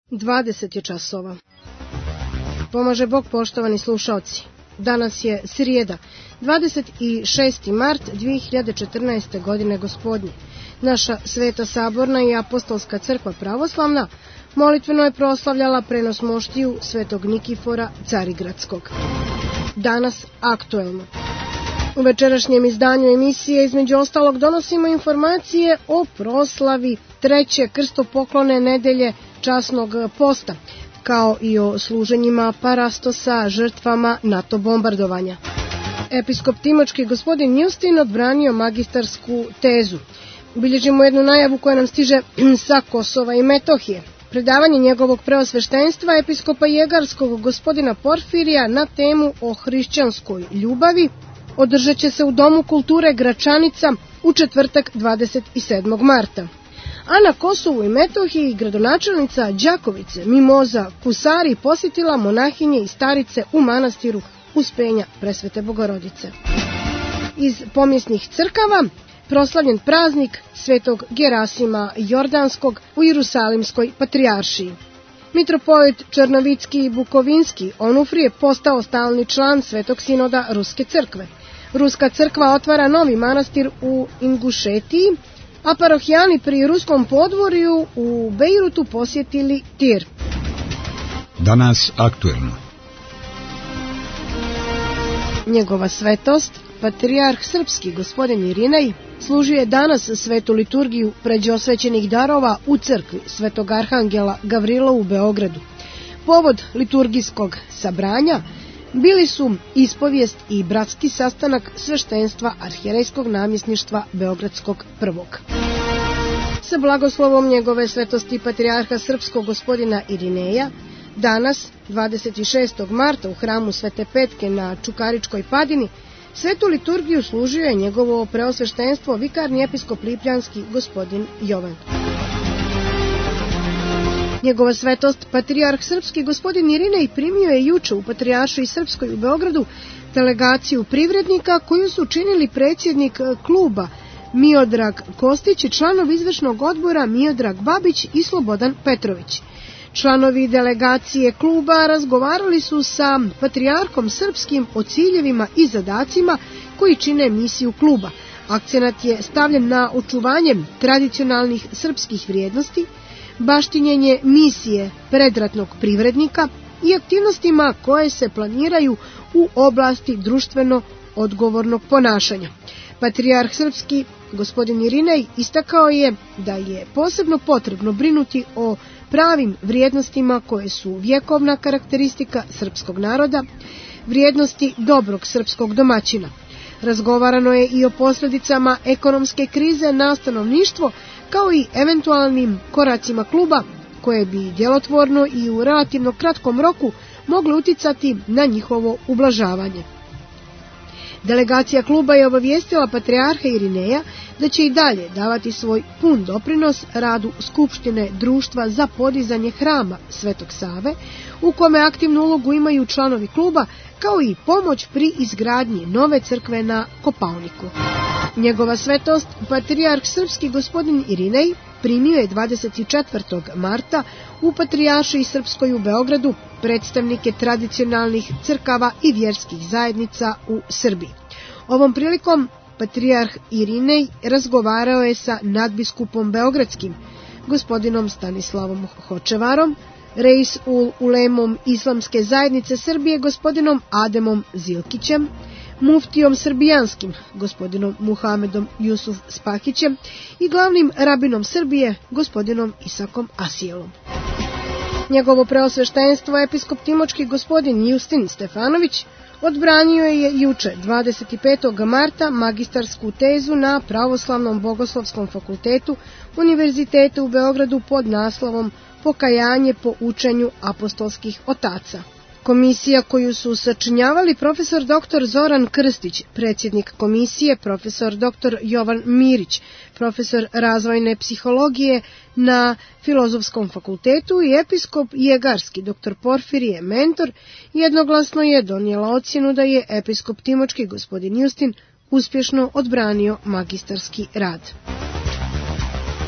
20 je časova. Pomaže Bog, poštovani slušaoci. Danas je srijeda, 26. mart 2014. godine gospodnje. Naša Sveta Saborna i Apostolska crkva pravoslavna molitveno je proslavljala prenos moštiju Svetog Nikifora Carigradskog. Danas aktuelno. U večerašnjem izdanju emisije između ostalog donosimo informacije o proslavi treće krstopoklone nedelje časnog posta, kao i o služenjima parastosa žrtvama NATO bombardovanja. Episkop Timočki gospodin Justin odbranio magistarsku tezu. Bilježimo jednu najavu koja nam stiže sa Kosova i Metohije. Predavanje njegovog preosveštenstva episkopa Jegarskog gospodina Porfirija na temu o hrišćanskoj ljubavi održat će se u Domu kulture Gračanica u četvrtak 27. marta. A na Kosovu i Metohiji gradonačelnica Đakovice Mimoza Kusari posjetila monahinje i starice u manastiru Uspenja Presvete Bogorodice. Iz pomjesnih crkava proslavljen praznik Svetog Gerasima Jordanskog u Jerusalimskoj patrijaršiji. Mitropolit Černovicki i Bukovinski Onufrije je postao stalni član Svetog sinoda Ruske crkve. Ruska crkva otvara novi manastir u Ingušetiji, a parohijani pri Ruskom podvorju u Bejrutu posjetili Tir. Danas aktuelno. Njegova svetost, patrijarh srpski gospodin Irinej, služio je danas svetu liturgiju pređe osvećenih darova u crkvi Svetog Arhangela Gavrila u Beogradu. Povod liturgijskog sabranja bili su ispovijest i bratski sastanak sveštenstva arhijerejskog namjesništva Beogradskog prvog. Sa blagoslovom njegove svetosti patrijarha srpskog gospodina Irineja, danas, 26. marta u hramu Svete Petke na Čukaričkoj padini, svetu liturgiju služio je njegovo preosveštenstvo vikarni episkop Lipljanski gospodin Jovan. Njegova svetost, patrijarh srpski gospodin Irinej, primio je juče u Patrijaršiji srpskoj u Beogradu delegaciju privrednika koju su činili predsjednik kluba Miodrag Kostić i članov izvršnog odbora Miodrag Babić i Slobodan Petrović. Članovi delegacije kluba razgovarali su sa patrijarhom srpskim o ciljevima i zadacima koji čine misiju kluba. Akcenat je stavljen na očuvanje tradicionalnih srpskih vrijednosti, baštinjenje misije predratnog privrednika i aktivnostima koje se planiraju u oblasti društveno odgovornog ponašanja. Patrijarh srpski gospodin Irinej istakao je da je posebno potrebno brinuti o pravim vrijednostima koje su vjekovna karakteristika srpskog naroda, vrijednosti dobrog srpskog domaćina. Razgovarano je i o posljedicama ekonomske krize na stanovništvo, kao i eventualnim koracima kluba koje bi djelotvorno i u relativno kratkom roku mogli uticati na njihovo ublažavanje. Delegacija kluba je obavijestila patrijarha Irineja da će i dalje davati svoj pun doprinos radu Skupštine Društva za podizanje hrama Svetog Save, u kome aktivnu ulogu imaju članovi kluba, kao i pomoć pri izgradnji nove crkve na Kopaoniku. Njegova svetost, patrijarh srpski gospodin Irinej, primio je 24. marta u Patrijaršiji srpskoj u Beogradu predstavnike tradicionalnih crkava i vjerskih zajednica u Srbiji. Ovom prilikom patrijarh Irinej razgovarao je sa nadbiskupom beogradskim, gospodinom Stanislavom Hočevarom, reis ulemom Islamske zajednice Srbije, gospodinom Ademom Zilkićem, muftijom srbijanskim, gospodinom Muhamedom Jusuf Spahićem i glavnim rabinom Srbije, gospodinom Isakom Asijelom. Njegovo preosveštenstvo, episkop Timočki gospodin Justin Stefanović, odbranio je juče, 25. marta, magistarsku tezu na Pravoslavnom bogoslovskom fakultetu Univerziteta u Beogradu pod naslovom Pokajanje po učenju apostolskih otaca. Komisija koju su sačinjavali profesor dr. Zoran Krstić, predsjednik komisije profesor dr. Jovan Mirić, profesor razvojne psihologije na Filozofskom fakultetu i episkop Jegarski dr. Porfirije mentor, jednoglasno je donijela ocjenu da je episkop Timočki gospodin Justin uspješno odbranio magistarski rad.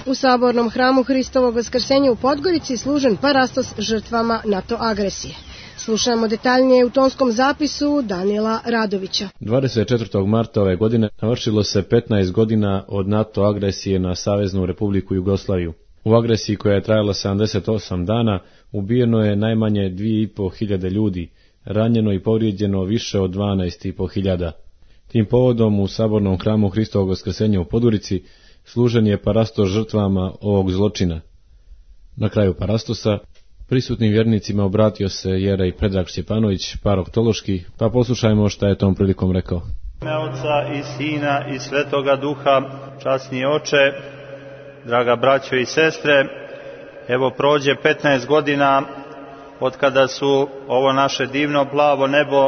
U sabornom hramu Hristovog vaskrsenja u Podgorici služen parastos žrtvama NATO agresije. Slušamo detaljnije u tonskom zapisu Danila Radovića. 24. marta ove godine navršilo se 15 godina od NATO agresije na Saveznu Republiku Jugoslaviju. U agresiji koja je trajala 78 dana ubijeno je najmanje 2.500 ljudi, ranjeno i povrijeđeno više od 12.500. Tim povodom u sabornom hramu Hristovog vaskrsenja u Podgorici služen je parastos žrtvama ovog zločina. Na kraju parastosa prisutnim vjernicima obratio se jerej Predrag Stjepanović, parok Tološki, pa poslušajmo šta je tom prilikom rekao. Ime Oca i Sina i Svetoga Duha, časni oče, draga braćo i sestre, evo prođe 15 godina od kada su ovo naše divno plavo nebo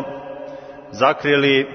zakrili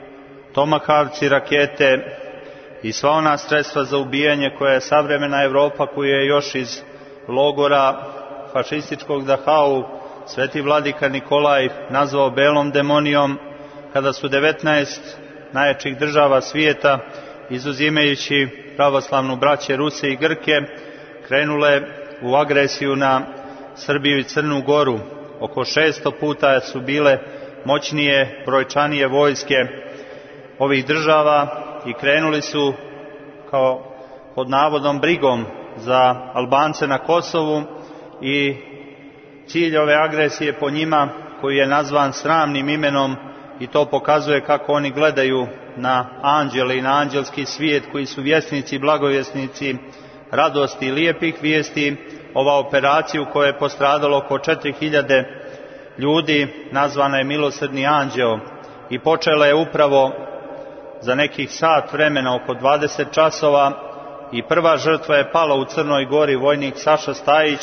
tomahavci, rakete i sva ona sredstva za ubijanje koje je savremena Evropa, koju je još iz logora fašističkog Dachau sveti vladika Nikolaj nazvao belom demonijom, kada su 19 najjačih država svijeta, izuzimajući pravoslavnu braće Ruse i Grke, krenule u agresiju na Srbiju i Crnu Goru. Oko 600 puta su bile moćnije, brojčanije vojske ovih država i krenuli su kao pod navodnom brigom za Albance na Kosovu i cilj ove agresije po njima, koji je nazvan sramnim imenom, i to pokazuje kako oni gledaju na anđele i na anđelski svijet koji su vjesnici i blagovjesnici radosti i lijepih vijesti. Ova operacija u kojoj je postradalo oko 4000 ljudi nazvana je Milosrdni anđeo i počela je upravo za nekih sat vremena, oko 20 časova, i prva žrtva je pala u Crnoj Gori, vojnik Saša Stajić,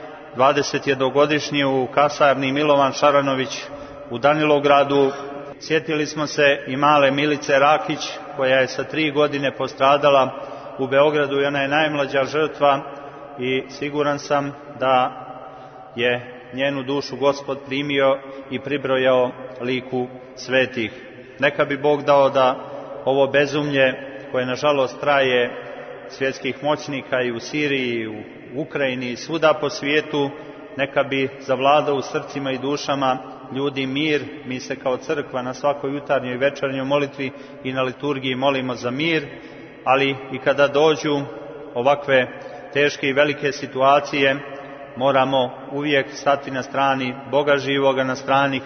21-godišnji u kasarni Milovan Šaranović u Danilovgradu. Sjetili smo se i male Milice Rakić, koja je sa 3 godine postradala u Beogradu i ona je najmlađa žrtva i siguran sam da je njenu dušu Gospod primio i pribrojao liku svetih. Neka bi Bog dao da ovo bezumlje, koje nažalost traje, svjetskih moćnika i u Siriji, i u Ukrajini i svuda po svijetu, neka bi zavladao u srcima i dušama ljudi mir. Mi se kao crkva na svakoj jutarnjoj i večernjoj molitvi i na liturgiji molimo za mir, ali i kada dođu ovakve teške i velike situacije, moramo uvijek stati na strani Boga živoga, na strani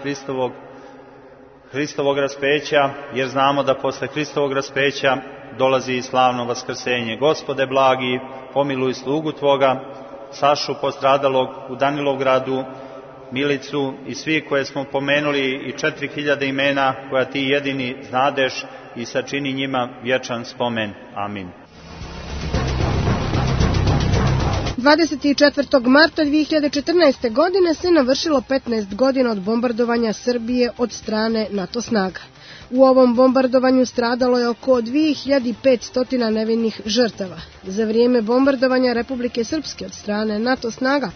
Hristovog raspeća, jer znamo da posle Hristovog raspeća dolazi i slavno vaskrsenje. Gospode blagi, pomiluj slugu Tvoga, Sašu postradalog u Danilovgradu, Milicu i svi koje smo pomenuli i 4000 imena koja Ti jedini znadeš, i sačini njima vječan spomen. Amin. 24. marta 2014. godine se navršilo 15 godina od bombardovanja Srbije od strane NATO snaga. U ovom bombardovanju stradalo je oko 2500 nevinih žrtava. Za vrijeme bombardovanja Republike Srpske od strane NATO snaga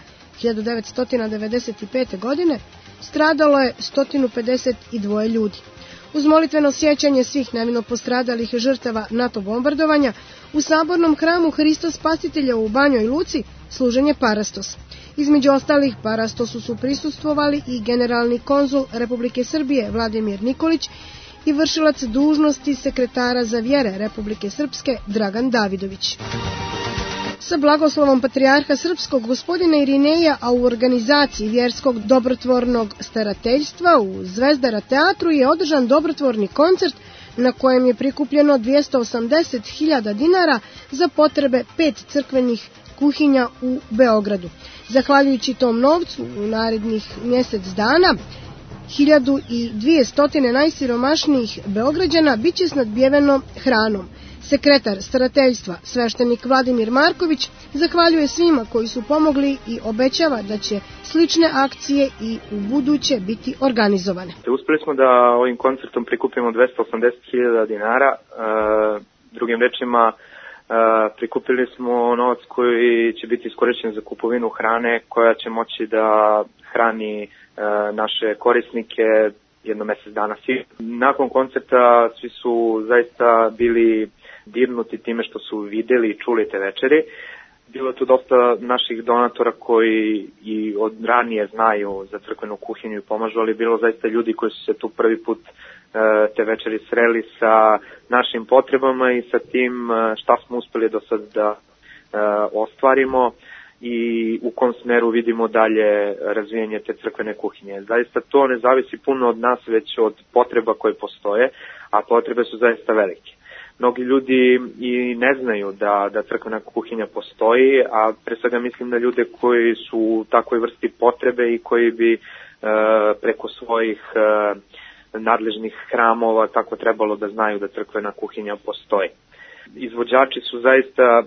1995. godine stradalo je 152 ljudi. Uz molitveno sjećanje svih nevino postradalih žrtava NATO bombardovanja, u sabornom hramu Hristos Spasitelja u Banjoj Luci služen je parastos. Između ostalih parastosu su prisustvovali i generalni konzul Republike Srbije Vladimir Nikolić i vršilac dužnosti sekretara za vjere Republike Srpske Dragan Davidović. Sa blagoslovom patrijarha srpskog gospodina Irineja, a u organizaciji vjerskog dobrotvornog starateljstva u Zvezdara teatru je održan dobrotvorni koncert na kojem je prikupljeno 280.000 dinara za potrebe 5 crkvenih kuhinja u Beogradu. Zahvaljujući tom novcu, u narednih mjesec dana 1200 najsiromašnijih Beograđana bit će snadbijeveno hranom. Sekretar starateljstva, sveštenik Vladimir Marković, zahvaljuje svima koji su pomogli i obećava da će slične akcije i u buduće biti organizovane. Uspjeli smo da ovim koncertom prikupimo 280.000 dinara. Drugim rečima, prikupili smo novac koji će biti iskorišćen za kupovinu hrane koja će moći da hrani naše korisnike jedno mjesec dana. Nakon koncerta svi su zaista bili dirnuti time što su vidjeli i čuli te večeri. Bilo je tu dosta naših donatora koji i od ranije znaju za crkvenu kuhinju i pomažu, ali bilo zaista ljudi koji su se tu prvi put te večeri sreli sa našim potrebama i sa tim šta smo uspeli do sad da ostvarimo i u kom smeru vidimo dalje razvijanje te crkvene kuhinje. Zaista to ne zavisi puno od nas, već od potreba koje postoje, a potrebe su zaista velike. Mnogi ljudi i ne znaju da crkvena kuhinja postoji, a pre svega mislim na ljude koji su u takvoj vrsti potrebe i koji bi preko svojih nadležnih hramova tako trebalo da znaju da crkvena kuhinja postoji. Izvođači su zaista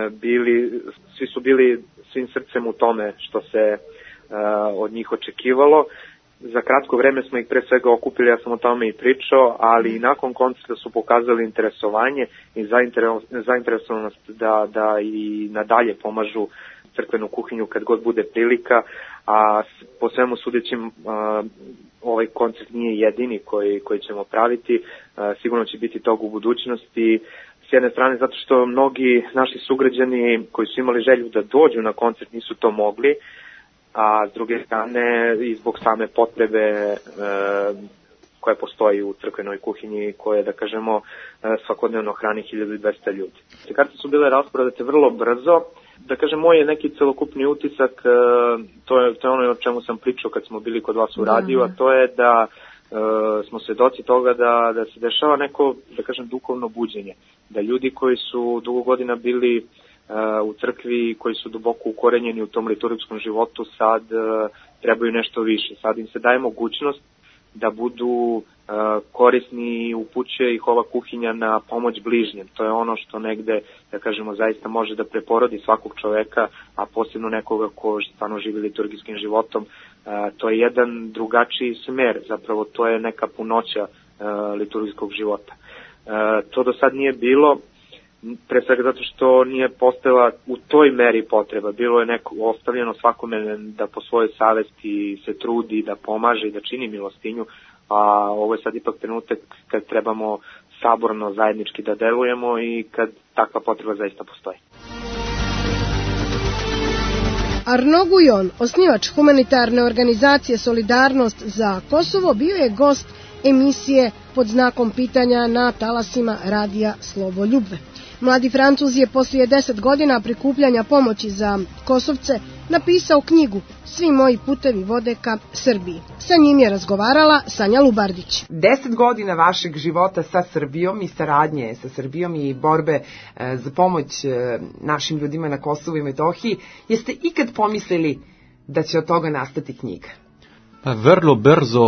svi su bili svim srcem u tome što se od njih očekivalo. Za kratko vreme smo ih pre svega okupili, ja sam o tome i pričao, ali i nakon koncerta su pokazali interesovanje i zainteresovanost da i nadalje pomažu crkvenu kuhinju kad god bude prilika, a po svemu sudećim ovaj koncert nije jedini koji ćemo praviti, sigurno će biti tog u budućnosti. S jedne strane zato što mnogi naši sugrađani koji su imali želju da dođu na koncert nisu to mogli, a s druge strane i zbog same potrebe koja postoji u crkvenoj kuhinji, koje, da kažemo, svakodnevno hrani 1200 ljudi. Karte su bile rasprodate vrlo brzo. Da kažem, moj je neki celokupni utisak, to je ono o čemu sam pričao kad smo bili kod vas u radiju, a to je da smo svedoci toga da se dešava neko, da kažem, duhovno buđenje. Da ljudi koji su dugo godina bili u crkvi, koji su duboko ukorenjeni u tom liturgijskom životu, sad trebaju nešto više. Sad im se daje mogućnost da budu korisni i upućuje ih ova kuhinja na pomoć bližnjem. To je ono što negde, da kažemo, zaista može da preporodi svakog čoveka, a posebno nekoga ko stvarno živi liturgijskim životom. To je jedan drugačiji smer, zapravo to je neka punoća liturgijskog života. To do sad nije bilo, pre svega zato što nije postojala u toj meri potreba. Bilo je neko ostavljeno svakome da po svojoj savesti se trudi, da pomaže i da čini milostinju, a ovo je sad ipak trenutak kad trebamo saborno, zajednički da delujemo i kad takva potreba zaista postoji. Arnaud Guyon, osnivač humanitarne organizacije Solidarnost za Kosovo, bio je gost emisije Pod znakom pitanja na talasima radija Sloboljubve. Mladi Francuz je poslije 10 godina prikupljanja pomoći za Kosovce napisao knjigu Svi moji putevi vode ka Srbiji. Sa njim je razgovarala Sanja Lubardić. 10 godina vašeg života sa Srbijom i saradnje sa Srbijom i borbe za pomoć našim ljudima na Kosovu i Metohiji. Jeste ikad pomislili da će od toga nastati knjiga? Pa vrlo brzo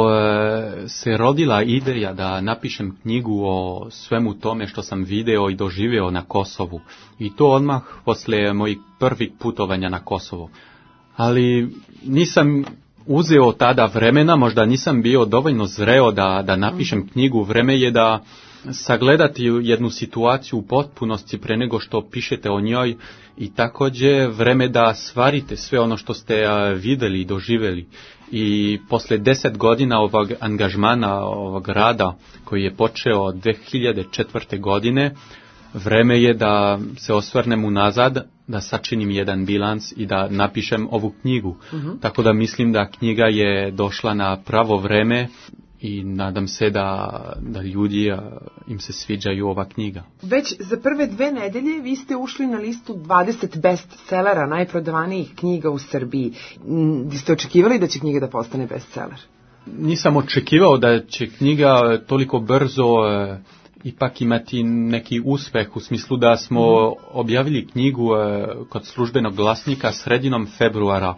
se rodila ideja da napišem knjigu o svemu tome što sam video i doživeo na Kosovu. I to odmah posle mojih prvih putovanja na Kosovo. Ali nisam uzeo tada vremena, možda nisam bio dovoljno zreo da napišem knjigu. Vreme je da sagledati jednu situaciju u potpunosti pre nego što pišete o njoj i također vreme da stvarite sve ono što ste videli i doživeli. I posle 10 godina ovog angažmana, ovog rada koji je počeo 2004. godine, vreme je da se osvrnem unazad, da sačinim jedan bilans i da napišem ovu knjigu. Tako da mislim da knjiga je došla na pravo vreme i nadam se da ljudi im se sviđaju ova knjiga. Već za prve 2 nedelje vi ste ušli na listu 20 bestsellera, najprodavanijih knjiga u Srbiji. Ste očekivali da će knjiga da postane bestseller? Nisam očekivao da će knjiga toliko brzo ipak imati neki uspeh, u smislu da smo objavili knjigu kod službenog glasnika sredinom februara,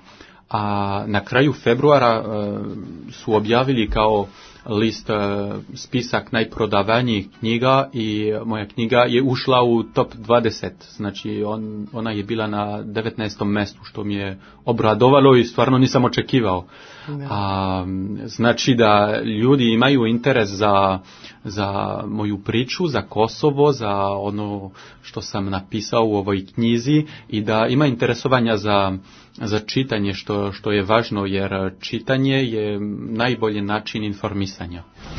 a na kraju februara su objavili kao list spisak najprodavanijih knjiga i moja knjiga je ušla u top 20, znači ona je bila na 19. mjestu, što mi je obradovalo i stvarno nisam očekivao. Znači da ljudi imaju interes za moju priču, za Kosovo, za ono što sam napisao u ovoj knjizi i da ima interesovanja za čitanje, što je važno, jer čitanje je najbolji način informisanja.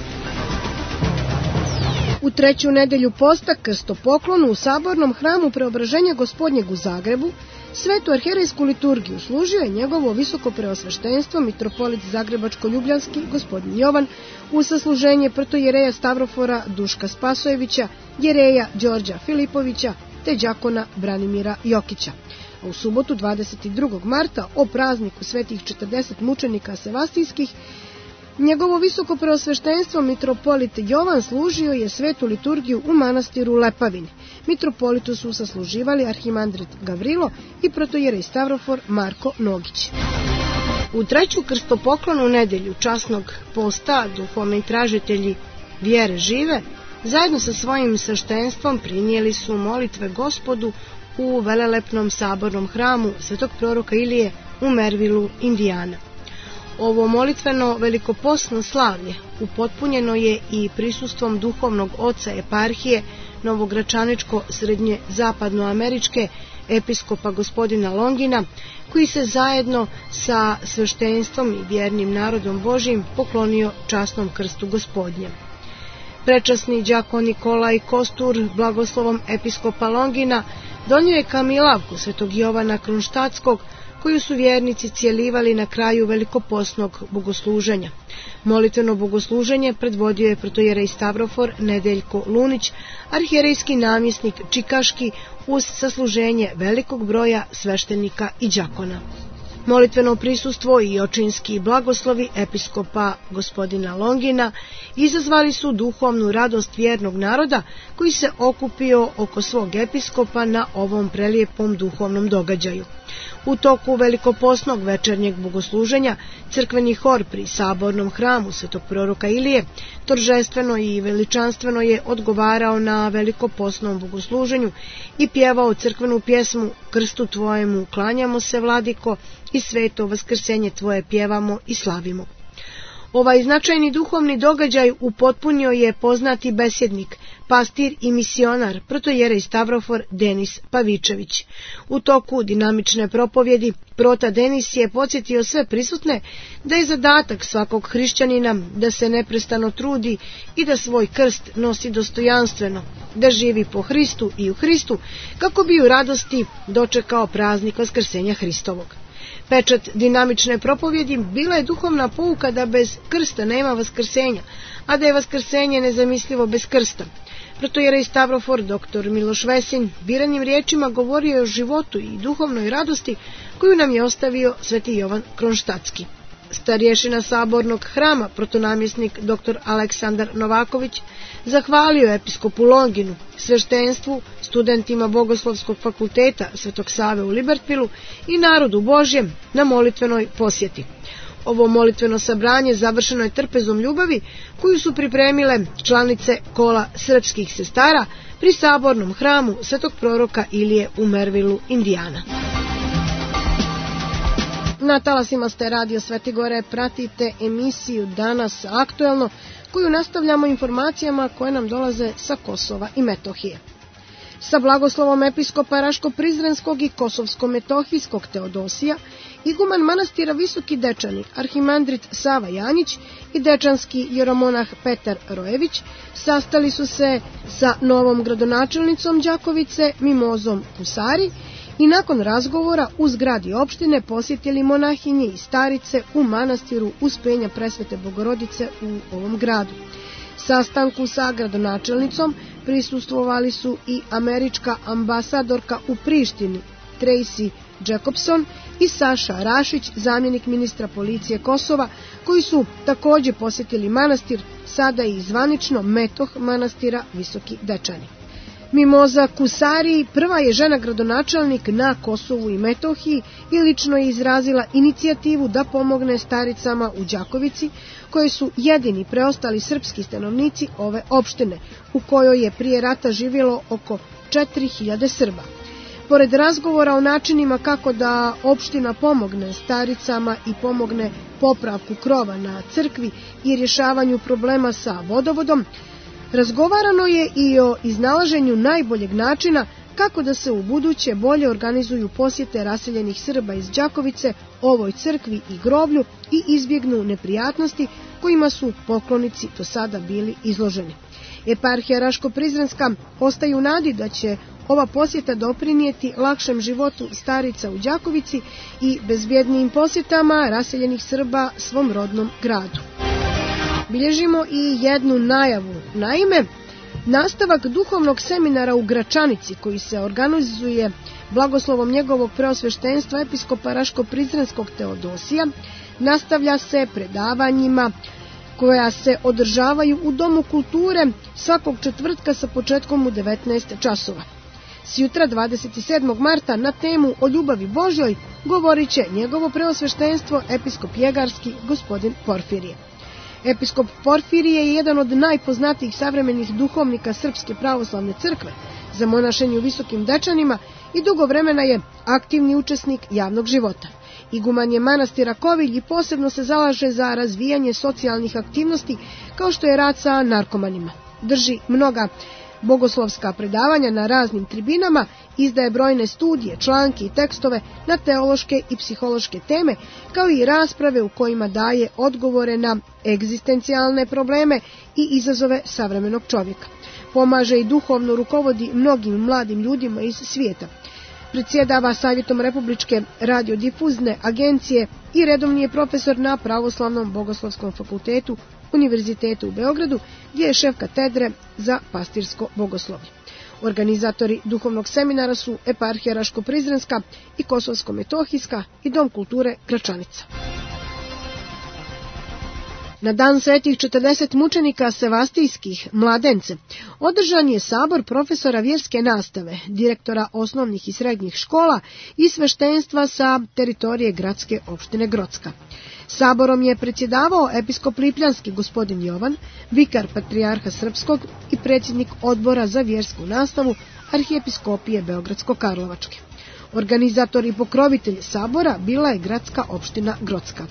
U 3. nedelju posta krstopoklonu u Sabornom hramu Preobraženja Gospodnjeg u Zagrebu Svetu arherejsku liturgiju služio je njegovo visoko preosveštenstvo mitropolit Zagrebačko-ljubljanski gospodin Jovan uz sasluženje protojereja Stavrofora Duška Spasojevića, jereja Đorđa Filipovića te đakona Branimira Jokića. A u subotu 22. marta o prazniku svetih 40 mučenika sevastijskih njegovo visoko preosveštenstvo mitropolit Jovan služio je svetu liturgiju u manastiru Lepavini. Mitropolitu su sasluživali arhimandrit Gavrilo i protojerej Stavrofor Marko Nogić. U treću krstopoklonu nedelju časnog posta duhovni tražitelji vjere žive zajedno sa svojim sveštenstvom prinijeli su molitve Gospodu u velelepnom sabornom hramu svetog proroka Ilije u Mervilu, Indijana. Ovo molitveno velikoposno slavlje upotpunjeno je i prisustvom duhovnog oca eparhije Novogračaničko-srednje zapadnoameričke episkopa gospodina Longina, koji se zajedno sa sveštenstvom i vjernim narodom Božjim poklonio časnom krstu Gospodnjem. Prečasni đakon Nikolaj Kostur blagoslovom episkopa Longina donio je kamilavku svetog Jovana Kronštatskog, koju su vjernici cijelivali na kraju velikoposnog bogosluženja. Molitveno bogosluženje predvodio je protojerej Stavrofor Nedeljko Lunić, arhijerejski namjesnik Čikaški uz sasluženje velikog broja sveštenika i đakona. Molitveno prisustvo i očinski blagoslovi episkopa gospodina Longina izazvali su duhovnu radost vjernog naroda koji se okupio oko svog episkopa na ovom prelijepom duhovnom događaju. U toku velikoposnog večernjeg bogosluženja crkveni hor pri sabornom hramu svetog proroka Ilije торжествено i veličanstveno je odgovarao na velikoposnom bogosluženju i pjevao crkvenu pjesmu Krstu tvojemu klanjamo se, vladiko, i sveto vaskrsenje tvoje pjevamo i slavimo. Ovaj značajni duhovni događaj upotpunio je poznati besjednik, pastir i misionar, protojerej Stavrofor Denis Pavičević. U toku dinamične propovjedi prota Denis je podsjetio sve prisutne da je zadatak svakog hrišćanina da se neprestano trudi i da svoj krst nosi dostojanstveno, da živi po Hristu i u Hristu, kako bi u radosti dočekao praznik vaskrsenja Hristovog. Pečat dinamične propovjedi bila je duhovna pouka da bez krsta nema vaskrsenja, a da je vaskrsenje nezamislivo bez krsta. Protojerej Stavrofor dr. Miloš Vesin biranim riječima govorio je o životu i duhovnoj radosti koju nam je ostavio sveti Jovan Kronštatski. Starješina sabornog hrama, protonamjesnik dr. Aleksandar Novaković, zahvalio episkopu Longinu, sveštenstvu, studentima Bogoslovskog fakulteta Svetog Save u Libertvilu i narodu Božjem na molitvenoj posjeti. Ovo molitveno sabranje završeno je trpezom ljubavi koju su pripremile članice kola srpskih sestara pri sabornom hramu svetog proroka Ilije u Mervilu, Indijana. Na talasima ste Radio Svetigore, pratite emisiju Danas aktuelno, koju nastavljamo informacijama koje nam dolaze sa Kosova i Metohije. Sa blagoslovom episkopa Raško-Prizrenskog i Kosovsko-Metohijskog Teodosija, iguman manastira Visoki Dečani, arhimandrit Sava Janjić i dečanski jeromonah Petar Rojević sastali su se sa novom gradonačelnicom Đakovice Mimozom Kusari i nakon razgovora u zgradi opštine posjetili monahinje i starice u manastiru Uspenja Presvete Bogorodice u ovom gradu. Sastanku sa gradonačelnicom prisustvovali su i američka ambasadorka u Prištini Tracy Jacobson i Saša Rašić, zamjenik ministra policije Kosova, koji su također posjetili manastir, sada i zvanično metoh manastira Visoki Dečani. Mimoza Kusari prva je žena gradonačelnik na Kosovu i Metohiji i lično je izrazila inicijativu da pomogne staricama u Đakovici, koje su jedini preostali srpski stanovnici ove opštine, u kojoj je prije rata živjelo oko 4000 Srba. Pored razgovora o načinima kako da opština pomogne staricama i pomogne popravku krova na crkvi i rješavanju problema sa vodovodom, razgovarano je i o iznalaženju najboljeg načina kako da se u buduće bolje organizuju posjete raseljenih Srba iz Đakovice ovoj crkvi i groblju i izbjegnu neprijatnosti kojima su poklonici do sada bili izloženi. Eparhija Raško-Prizrenska ostaje u nadi da će ova posjeta doprinijeti lakšem životu starica u Đakovici i bezbjednijim posjetama raseljenih Srba svom rodnom gradu. Bilježimo i jednu najavu. Naime, nastavak duhovnog seminara u Gračanici, koji se organizuje blagoslovom njegovog preosveštenstva episkopa Raško-Prizrenskog Teodosija, nastavlja se predavanjima koja se održavaju u Domu kulture svakog četvrtka sa početkom u 19 časova. Sjutra 27. marta na temu o ljubavi Božjoj govorit će njegovo preosveštenstvo episkop Jegarski gospodin Porfirije. Episkop Porfirije je jedan od najpoznatijih savremenih duhovnika Srpske pravoslavne crkve za monašenje u Visokim Dečanima i dugo vremena je aktivni učesnik javnog života. Iguman je manastira Kovilj i posebno se zalaže za razvijanje socijalnih aktivnosti kao što je rad sa narkomanima. Drži mnoga bogoslovska predavanja na raznim tribinama, izdaje brojne studije, članke i tekstove na teološke i psihološke teme, kao i rasprave u kojima daje odgovore na egzistencijalne probleme i izazove savremenog čovjeka. Pomaže i duhovno rukovodi mnogim mladim ljudima iz svijeta. Predsjedava Savjetom Republičke radiodifuzne agencije i redovni je profesor na Pravoslavnom bogoslovskom fakultetu Univerzitetu u Beogradu, gdje je šef katedre za pastirsko bogoslovlje. Organizatori duhovnog seminara su Eparhija Raško-Prizrenska i Kosovsko-Metohijska i Dom kulture Gračanica. Na dan svetih 40 mučenika sevastijskih Mladence održan je sabor profesora vjerske nastave, direktora osnovnih i srednjih škola i sveštenstva sa teritorije gradske opštine Grocka. Saborom je predsjedavao episkop Lipljanski gospodin Jovan, vikar patrijarha Srpskog i predsjednik odbora za vjersku nastavu Arhijepiskopije Beogradsko-Karlovačke. Organizator i pokrovitelj sabora bila je gradska opština Grocka.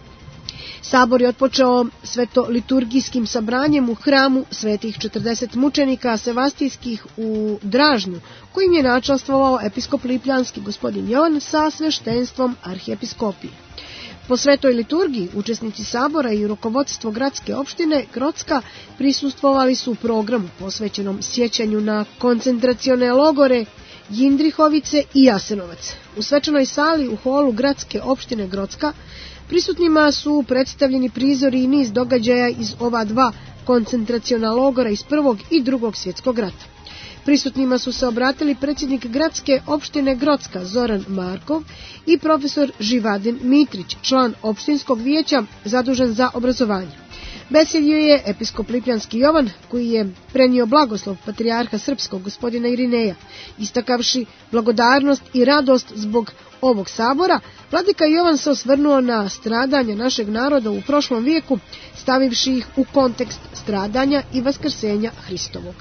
Sabor je otpočeo sveto-liturgijskim sabranjem u hramu svetih 40 mučenika sevastijskih u Dražnju, kojim je načastvovao episkop Lipljanski gospodin Jovan sa sveštenstvom Arhijepiskopije. Po svetoj liturgiji učesnici sabora i rukovodstvo gradske opštine Grocka prisustvovali su u programu posvećenom sjećanju na koncentracione logore Jindrihovice i Jasenovac. U svečanoj sali u holu gradske opštine Grocka prisutnima su predstavljeni prizori i niz događaja iz ova dva koncentraciona logora iz Prvog i Drugog svjetskog rata. Prisutnima su se obratili predsjednik gradske opštine Grocka Zoran Markov i profesor Živadin Mitrić, član opštinskog vijeća zadužen za obrazovanje. Besedio je episkop Lipljanski Jovan, koji je prenio blagoslov patrijarha Srpskog gospodina Irineja. Istakavši blagodarnost i radost zbog ovog sabora, vladika Jovan se osvrnuo na stradanja našeg naroda u prošlom vijeku, stavivši ih u kontekst stradanja i vaskrsenja Hristovog.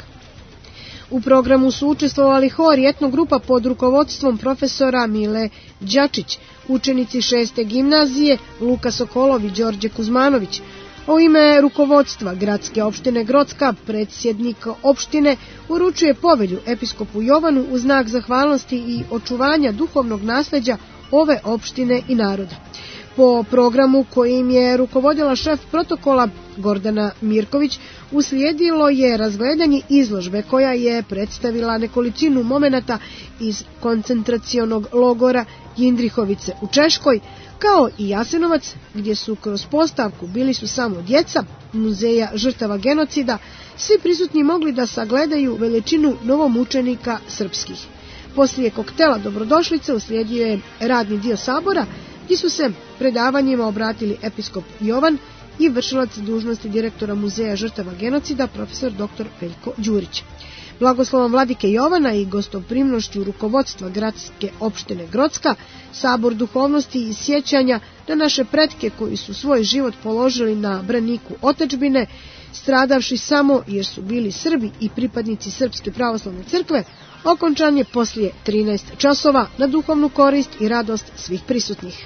U programu su učestvovali hor i etnogrupa pod rukovodstvom profesora Mile Đačić, učenici 6. gimnazije Luka Sokolov i Đorđe Kuzmanović. U ime rukovodstva gradske opštine Grocka predsjednik opštine uručuje povelju episkopu Jovanu u znak zahvalnosti i očuvanja duhovnog nasljeđa ove opštine i naroda. Po programu kojim je rukovodila šef protokola Gordana Mirković, uslijedilo je razgledanje izložbe koja je predstavila nekolicinu momenata iz koncentracionog logora Jindrihovice u Češkoj, kao i Jasenovac, gdje su kroz postavku Bili su samo djeca, muzeja žrtava genocida, svi prisutni mogli da sagledaju veličinu novomučenika srpskih. Poslije koktela dobrodošlice uslijedio je radni dio sabora, gdje su se predavanjima obratili episkop Jovan i vršilac dužnosti direktora muzeja žrtava genocida profesor dr. Veljko Đurić. Blagoslovom vladike Jovana i gostoprimnošću rukovodstva gradske opštine Grocka, sabor duhovnosti i sjećanja na naše pretke koji su svoj život položili na braniku otadžbine, stradavši samo jer su bili Srbi i pripadnici Srpske pravoslavne crkve, okončan je poslije 13 časova na duhovnu korist i radost svih prisutnih.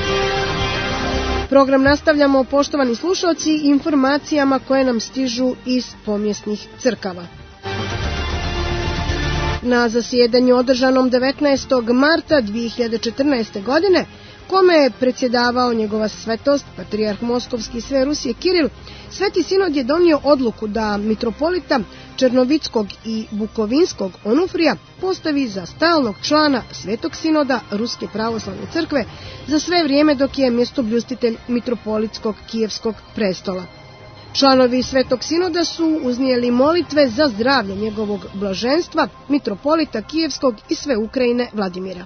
Program nastavljamo, poštovani slušalci, informacijama koje nam stižu iz pomjesnih crkava. Na zasjedanju održanom 19. marta 2014. godine kome je predsjedavao njegova svetost, patrijarh Moskovski i sve Rusije Kiril, Sveti sinod je donio odluku da mitropolita Černovitskog i Bukovinskog Onufrija postavi za stalnog člana Svetog sinoda Ruske pravoslavne crkve za sve vrijeme dok je mjestobljustitelj mitropolitskog Kijevskog prestola. Članovi Svetog sinoda su uznijeli molitve za zdravlje njegovog blaženstva, mitropolita Kijevskog i sve Ukrajine Vladimira.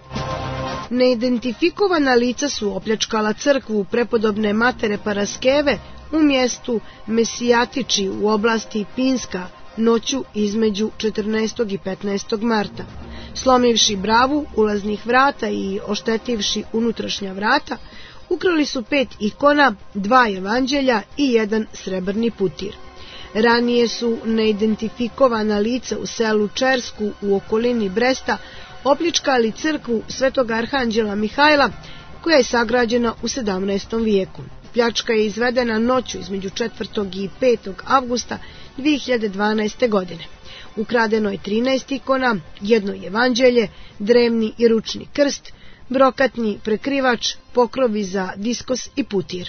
Neidentifikovana lica su opljačkala crkvu prepodobne Matere Paraskeve u mjestu Mesijatiči u oblasti Pinska noću između 14. i 15. marta. Slomivši bravu ulaznih vrata i oštetivši unutrašnja vrata, ukrali su 5 ikona, 2 evanđelja i 1 srebrni putir. Ranije su neidentifikovana lica u selu Čersku u okolini Bresta opljačkali crkvu Svetog arhanđela Mihajla, koja je sagrađena u 17. vijeku. Pljačka je izvedena noću između 4. i 5. avgusta 2012. godine. Ukradeno je 13 ikona, 1 evanđelje, drevni i ručni krst, brokatni prekrivač, pokrovi za diskos i putir.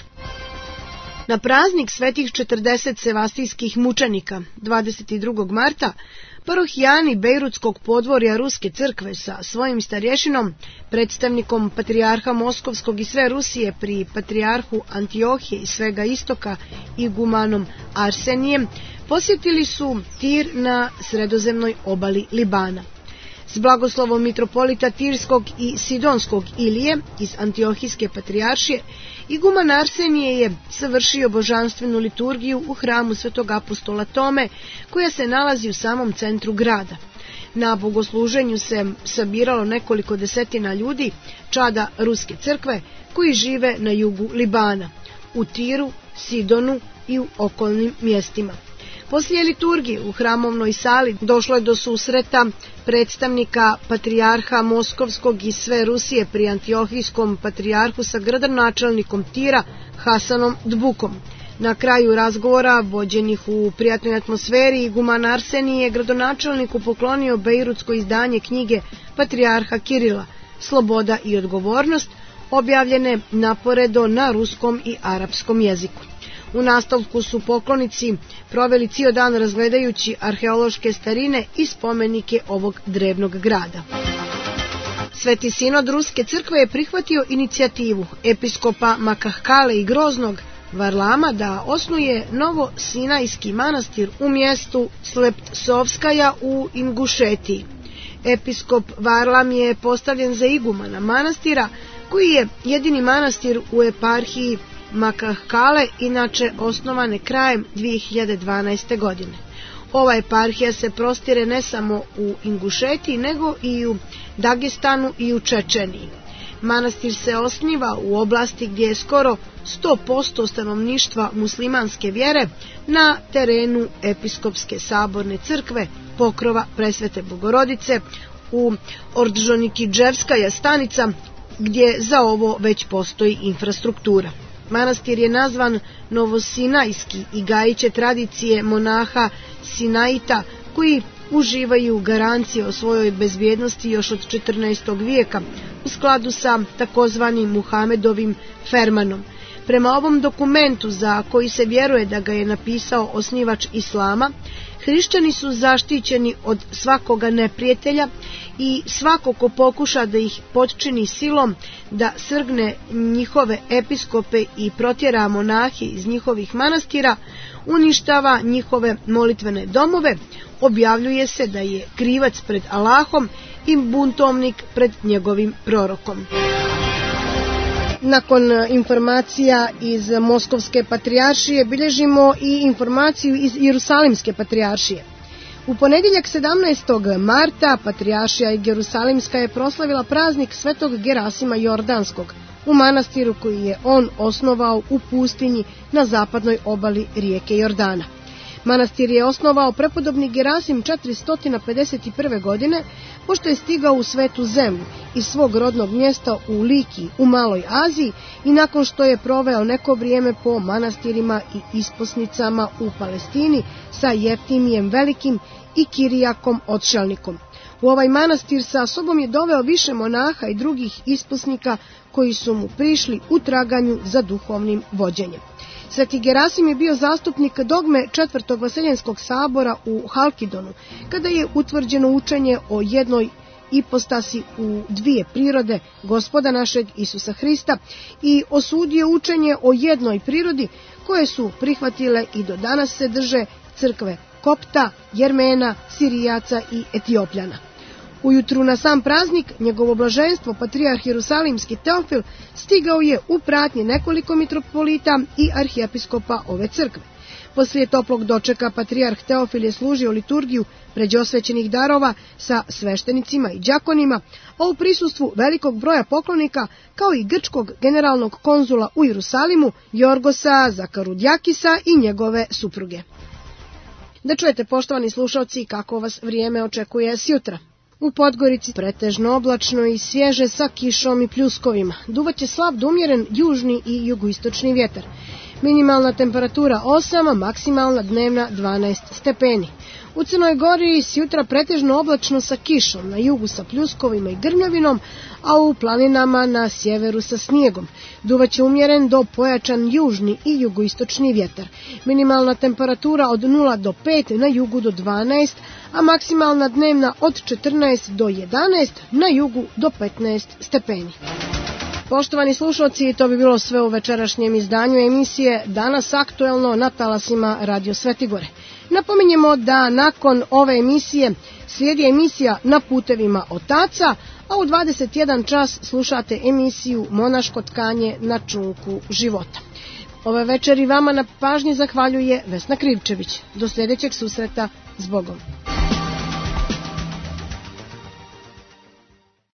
Na praznik svetih 40 sevastijskih mučenika 22. marta parohijani Bejrutskog podvorja Ruske crkve sa svojim starješinom, predstavnikom patrijarha Moskovskog i sve Rusije pri patrijarhu Antiohije i svega istoka igumanom Arsenijem, posjetili su Tir na sredozemnoj obali Libana. S blagoslovom mitropolita Tirskog i Sidonskog Ilije iz Antiohijske patrijaršije, iguman Arsenije je savršio božanstvenu liturgiju u hramu Svetog apostola Tome, koja se nalazi u samom centru grada. Na bogosluženju se sabiralo nekoliko desetina ljudi, čada Ruske crkve, koji žive na jugu Libana, u Tiru, Sidonu i u okolnim mjestima. Poslije liturgije u hramovnoj sali došlo je do susreta predstavnika patrijarha Moskovskog i sve Rusije pri Antiohijskom patrijarhu sa gradonačelnikom Tira Hasanom Dbukom. Na kraju razgovora, vođenih u prijatnoj atmosferi, iguman Arsenij je gradonačelniku poklonio bejrutsko izdanje knjige patrijarha Kirila Sloboda i odgovornost, objavljene naporedo na ruskom i arapskom jeziku. U nastavku su poklonici proveli cijel dan razgledajući arheološke starine i spomenike ovog drevnog grada. Sveti sinod Ruske crkve je prihvatio inicijativu episkopa Makahkale i Groznog Varlama da osnuje novo sinajski manastir u mjestu Sleptsovskaja u Ingušetiji. Episkop Varlam je postavljen za igumana manastira, koji je jedini manastir u eparhiji Makahkale, inače osnovane krajem 2012. godine. Ova eparhija se prostire ne samo u Ingušetiji, nego i u Dagestanu i u Čečeniji. Manastir se osniva u oblasti gdje je skoro 100% stanovništva muslimanske vjere na terenu episkopske saborne crkve Pokrova Presvete Bogorodice u Ordžonikidževskaja stanica, gdje za ovo već postoji infrastruktura. Manastir je nazvan Novosinajski i gajiće tradicije monaha Sinaita, koji uživaju garancije o svojoj bezbjednosti još od 14. vijeka u skladu sa takozvanim Muhamedovim Fermanom. Prema ovom dokumentu, za koji se vjeruje da ga je napisao osnivač Islama, hrišćani su zaštićeni od svakoga neprijatelja i svako ko pokuša da ih potčini silom, da srgne njihove episkope i protjera monahi iz njihovih manastira, uništava njihove molitvene domove, objavljuje se da je krivac pred Allahom i buntovnik pred njegovim prorokom. Nakon informacija iz Moskovske patrijaršije bilježimo i informaciju iz Jerusalimske patrijaršije. U ponedjeljak 17. marta patrijaršija Jerusalimska je proslavila praznik Svetog Gerasima Jordanskog u manastiru koji je on osnovao u pustinji na zapadnoj obali rijeke Jordana. Manastir je osnovao prepodobni Gerasim 451. godine, pošto je stigao u Svetu zemlju iz svog rodnog mjesta u Liki u Maloj Aziji i nakon što je proveo neko vrijeme po manastirima i isposnicama u Palestini sa Jeftimijem Velikim i Kirijakom Otšelnikom. U ovaj manastir sa sobom je doveo više monaha i drugih isposnika koji su mu prišli u traganju za duhovnim vođenjem. Sveti Gerasim je bio zastupnik dogme Četvrtog vaseljenskog sabora u Halkidonu, kada je utvrđeno učenje o jednoj ipostasi u dvije prirode Gospoda našeg Isusa Hrista i osudio učenje o jednoj prirodi koje su prihvatile i do danas se drže crkve Kopta, Jermena, Sirijaca i Etiopljana. Ujutru na sam praznik njegovo blaženstvo patrijarh Jerusalimski Teofil stigao je u pratnji nekoliko mitropolita i arhijepiskopa ove crkve. Poslije toplog dočeka patrijarh Teofil je služio liturgiju pređosvećenih darova sa sveštenicima i đakonima, a u prisustvu velikog broja poklonika kao i grčkog generalnog konzula u Jerusalimu Jorgosa Zakarudjakisa i njegove supruge. Da čujete, poštovani slušalci, kako vas vrijeme očekuje sjutra. U Podgorici pretežno oblačno i svježe sa kišom i pljuskovima. Duvaće slab do umjeren južni i jugoistočni vjetar. Minimalna temperatura 8, a maksimalna dnevna 12 stepeni. U Crnoj Gori sjutra pretežno oblačno sa kišom, na jugu sa pljuskovima i grmljavinom, a u planinama na sjeveru sa snijegom. Duvaće umjeren do pojačan južni i jugoistočni vjetar. Minimalna temperatura od 0 do 5, na jugu do 12, a maksimalna dnevna od 14 do 11, na jugu do 15 stepeni. Poštovani slušalci, to bi bilo sve u večerašnjem izdanju emisije Danas aktuelno na talasima Radio Svetigore. Napominjemo da nakon ove emisije slijedi emisija Na putevima otaca, a u 21 čas slušate emisiju Monaško tkanje na čunku života. Ove večeri vama na pažnji zahvaljuje Vesna Krivčević. Do sljedećeg susreta, s Bogom.